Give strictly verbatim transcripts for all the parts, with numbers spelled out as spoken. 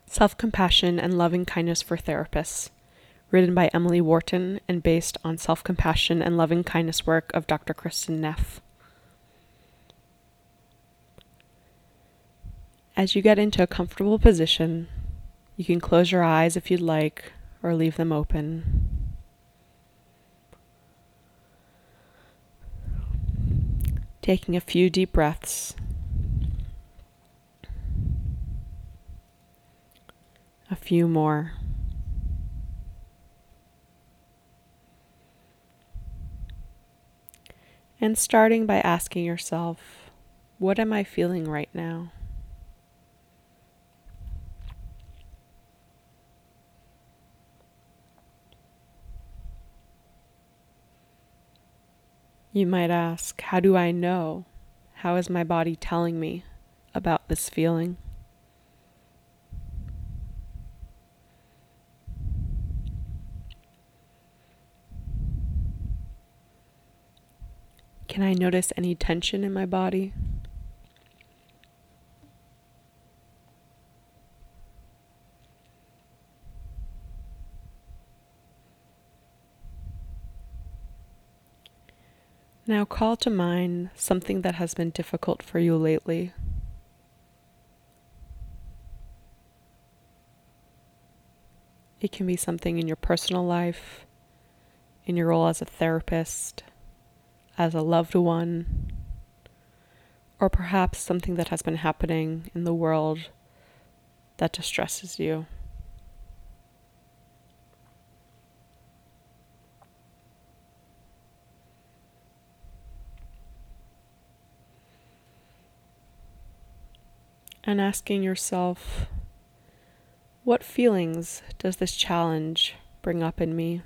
Self-Compassion and Loving Kindness for Therapists, written by Emily Wharton and based on self-compassion and loving kindness work of Doctor Kristin Neff. As you get into a comfortable position, you can close your eyes if you'd like, or leave them open. Taking a few deep breaths. A few more. And starting by asking yourself, what am I feeling right now? You might ask, how do I know? How is my body telling me about this feeling? Can I notice any tension in my body? Now call to mind something that has been difficult for you lately. It can be something in your personal life, in your role as a therapist, as a loved one, or perhaps something that has been happening in the world that distresses you. And asking yourself, what feelings does this challenge bring up in me?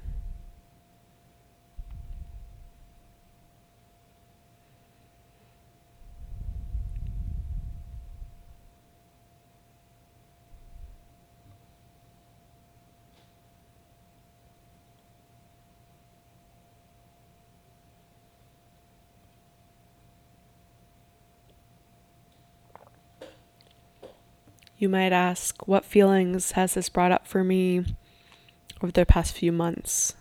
You might ask, what feelings has this brought up for me over the past few months?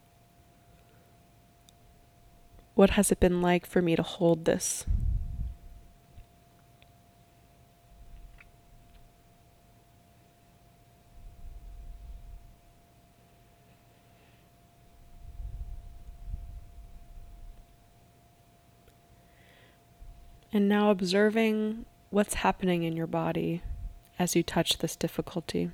What has it been like for me to hold this? And now observing what's happening in your body as you touch this difficulty.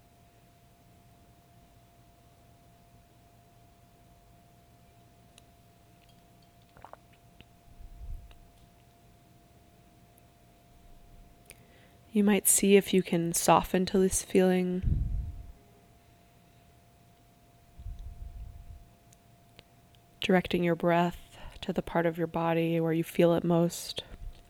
You might see if you can soften to this feeling. Directing your breath to the part of your body where you feel it most.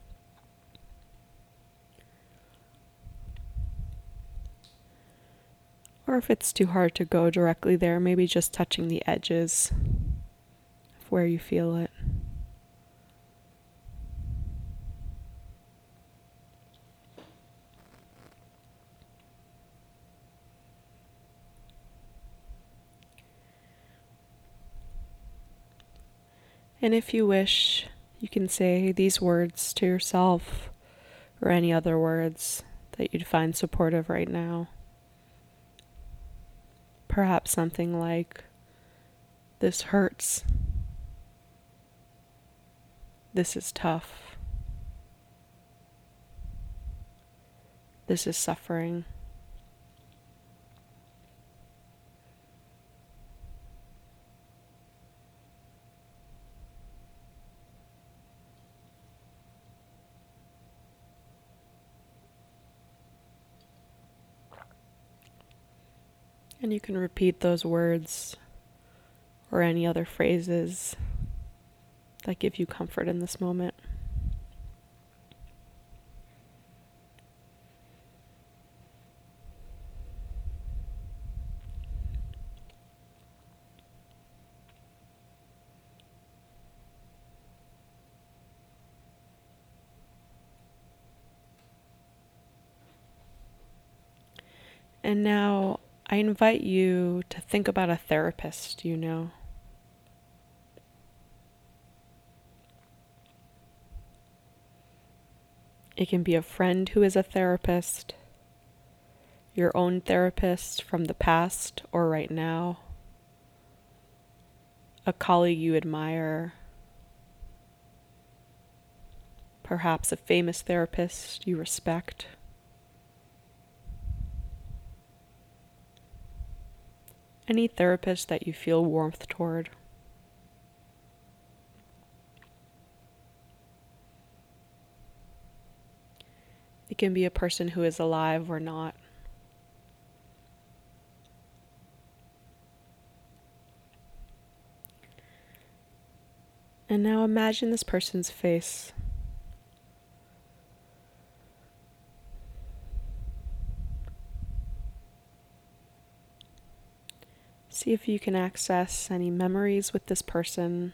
Or if it's too hard to go directly there, maybe just touching the edges of where you feel it. And if you wish, you can say these words to yourself or any other words that you'd find supportive right now. Perhaps something like, this hurts. This is tough. This is suffering. And you can repeat those words or any other phrases that give you comfort in this moment. And now I invite you to think about a therapist you know. It can be a friend who is a therapist, your own therapist from the past or right now, a colleague you admire, perhaps a famous therapist you respect. Any therapist that you feel warmth toward. It can be a person who is alive or not. And now imagine this person's face. See if you can access any memories with this person,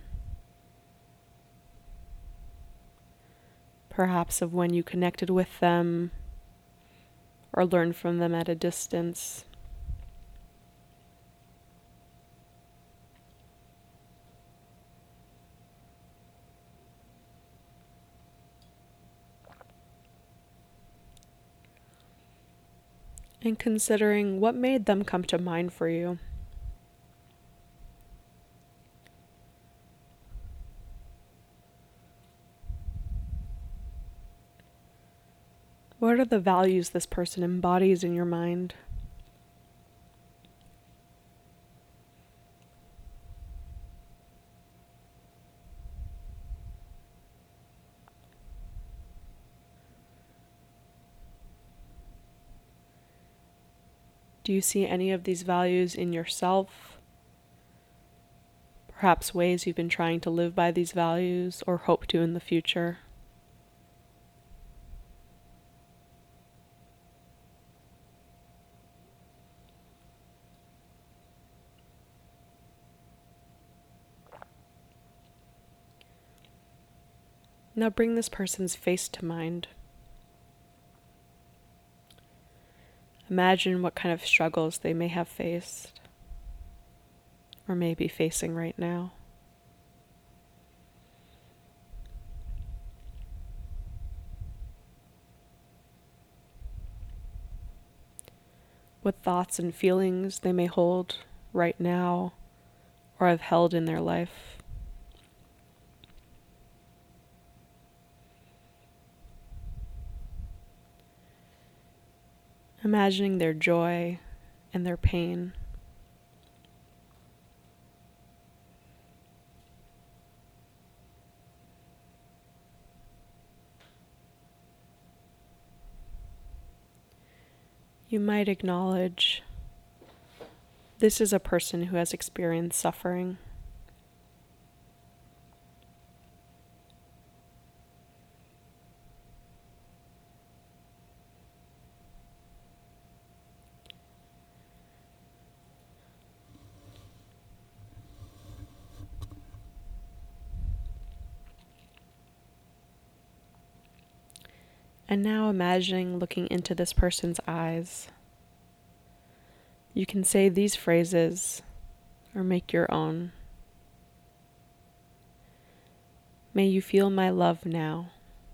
perhaps of when you connected with them or learned from them at a distance. And considering what made them come to mind for you. What are the values this person embodies in your mind? Do you see any of these values in yourself? Perhaps ways you've been trying to live by these values or hope to in the future? Now bring this person's face to mind. Imagine what kind of struggles they may have faced, or may be facing right now. What thoughts and feelings they may hold right now, or have held in their life. Imagining their joy and their pain. You might acknowledge this is a person who has experienced suffering. And now imagining looking into this person's eyes. You can say these phrases or make your own. May you feel my love now.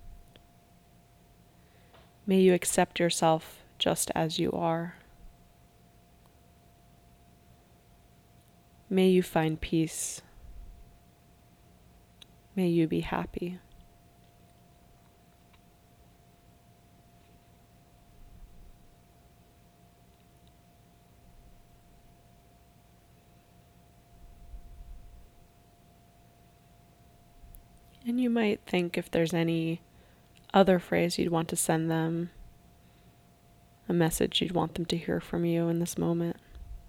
May you accept yourself just as you are. May you find peace. May you be happy. And you might think if there's any other phrase you'd want to send them, a message you'd want them to hear from you in this moment.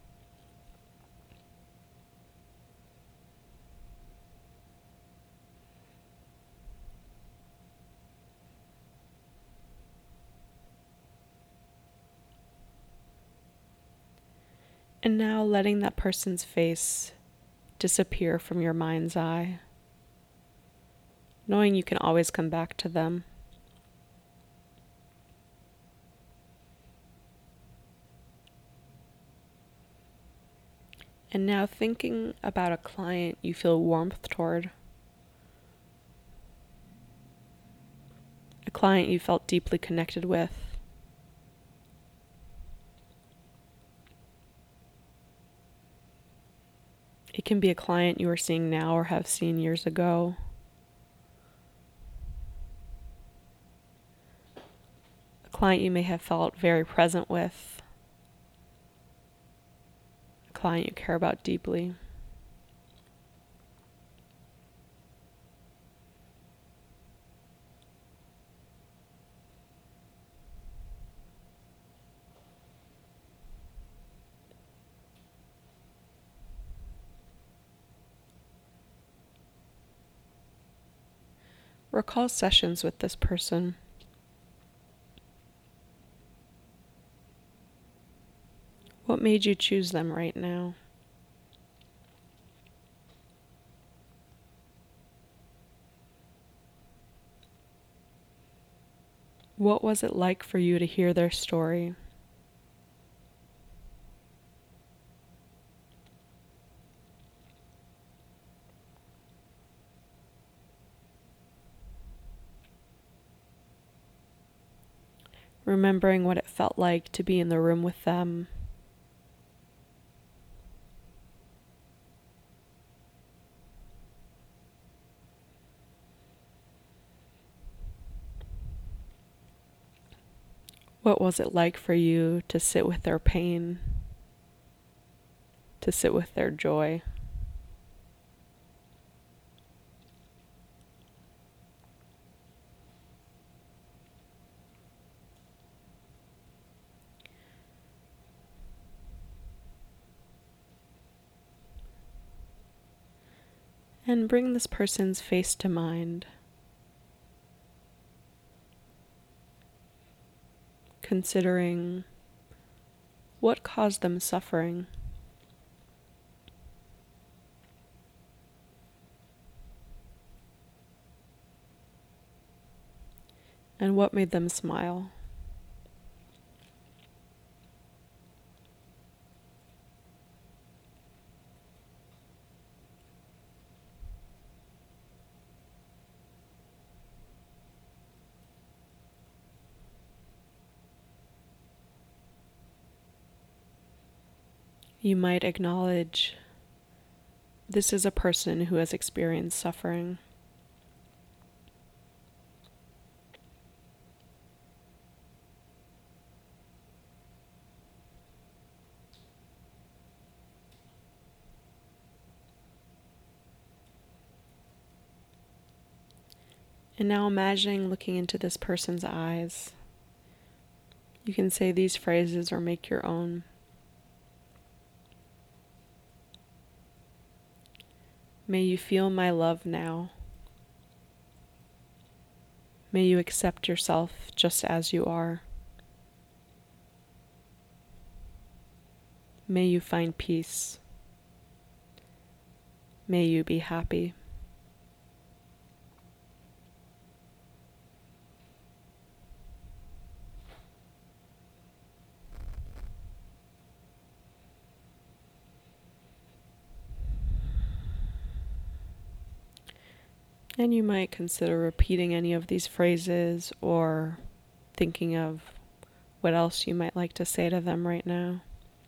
And now letting that person's face disappear from your mind's eye, knowing you can always come back to them. And now thinking about a client you feel warmth toward, a client you felt deeply connected with. It can be a client you are seeing now or have seen years ago. A client you may have felt very present with. A client you care about deeply. Recall sessions with this person. What made you choose them right now? What was it like for you to hear their story? Remembering what it felt like to be in the room with them. What was it like for you to sit with their pain, to sit with their joy? And bring this person's face to mind. Considering what caused them suffering. And what made them smile. You might acknowledge this is a person who has experienced suffering. And now imagining looking into this person's eyes. You can say these phrases or make your own. May you feel my love now. May you accept yourself just as you are. May you find peace. May you be happy. And you might consider repeating any of these phrases or thinking of what else you might like to say to them right now.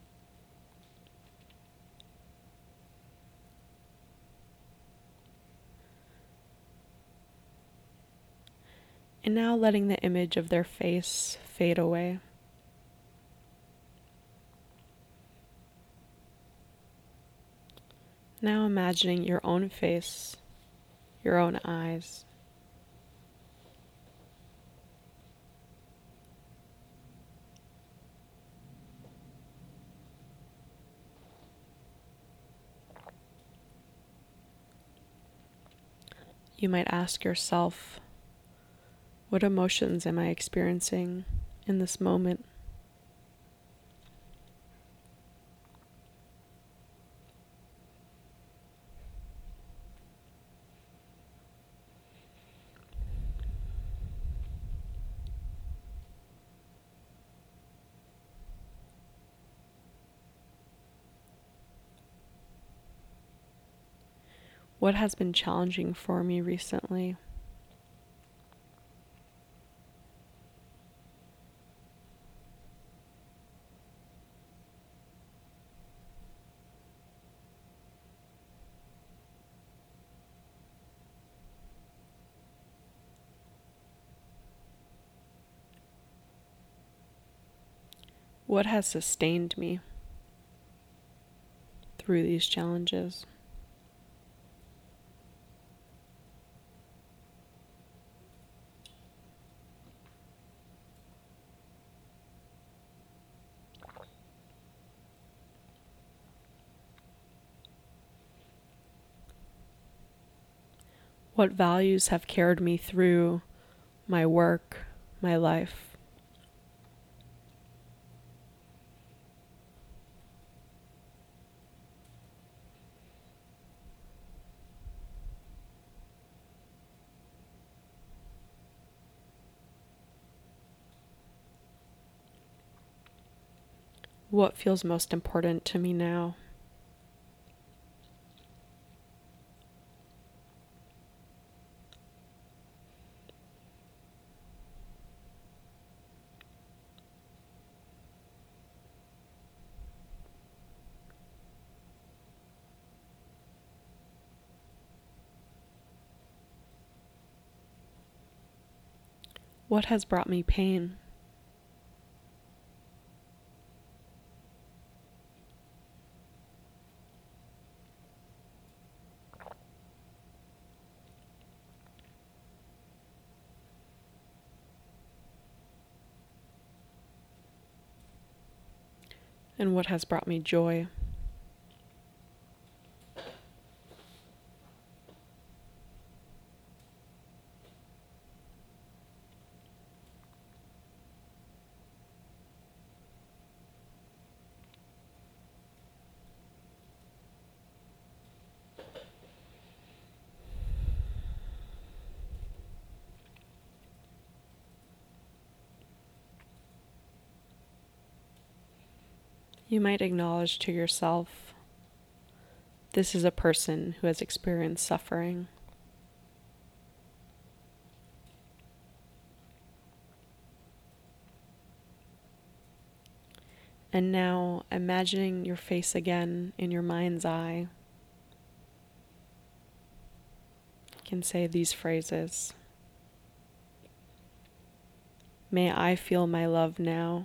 And now letting the image of their face fade away. Now imagining your own face, your own eyes. You might ask yourself, what emotions am I experiencing in this moment? What has been challenging for me recently? What has sustained me through these challenges? What values have carried me through my work, my life? What feels most important to me now? What has brought me pain? And what has brought me joy? You might acknowledge to yourself, this is a person who has experienced suffering. And now, imagining your face again in your mind's eye, you can say these phrases. May I feel my love now.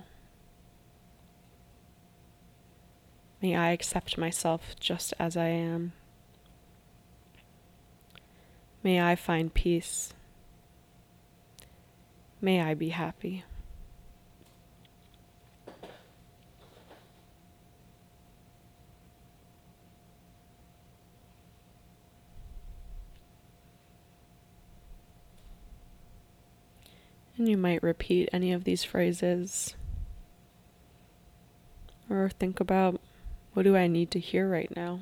May I accept myself just as I am. May I find peace. May I be happy. And you might repeat any of these phrases, or think about, what do I need to hear right now?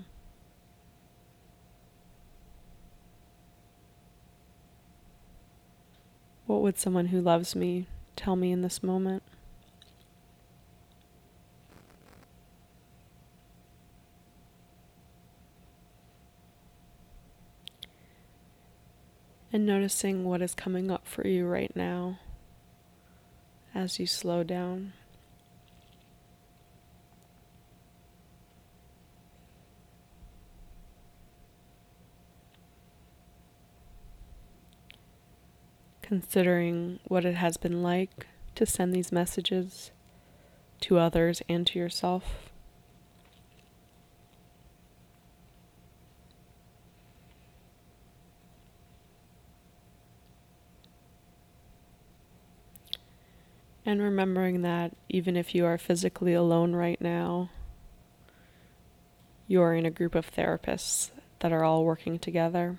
What would someone who loves me tell me in this moment? And noticing what is coming up for you right now as you slow down. Considering what it has been like to send these messages to others and to yourself. And remembering that even if you are physically alone right now, you are in a group of therapists that are all working together.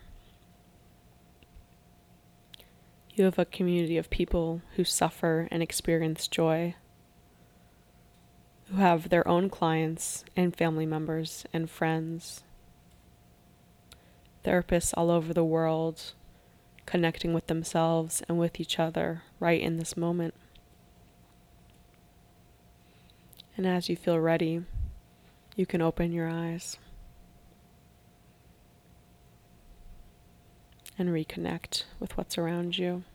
You have a community of people who suffer and experience joy, who have their own clients and family members and friends. Therapists all over the world connecting with themselves and with each other right in this moment. And as you feel ready, you can open your eyes. and reconnect with what's around you.